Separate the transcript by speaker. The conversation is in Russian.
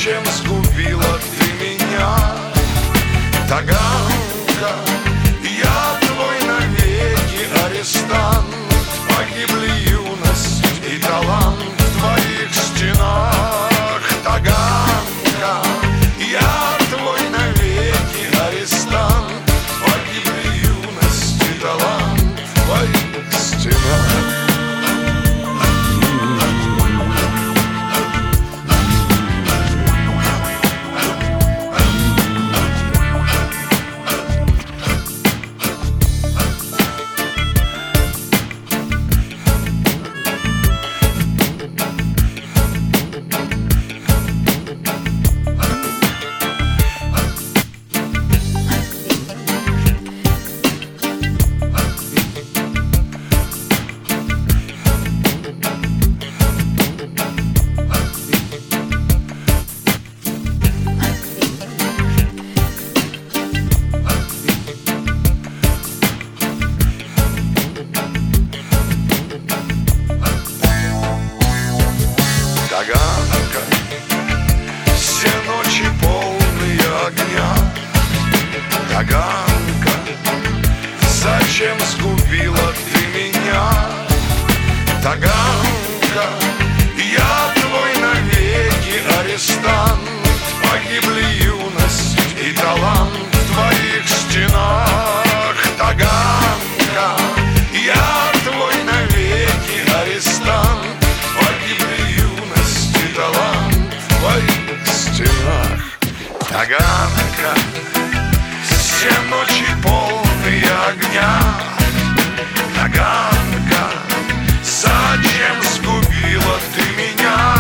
Speaker 1: Зачем сгубила ты меня? Таганка, я твой навеки арестант. Погибли юность и талант в твоих стенах. Таганка, я твой навеки арестант. Погибли юность и талант в твоих стенах. Таганка, все ночи полные огня. Таганка, зачем сгубила ты меня? Таганка, я твой навеки арестант. Погибли юность и талант в твоих стенах. Таганка, я твой навеки арестант. Погибли юность и талант в твоих стенах. Таганка, все ночи полные огня. Таганка, зачем сгубила ты меня?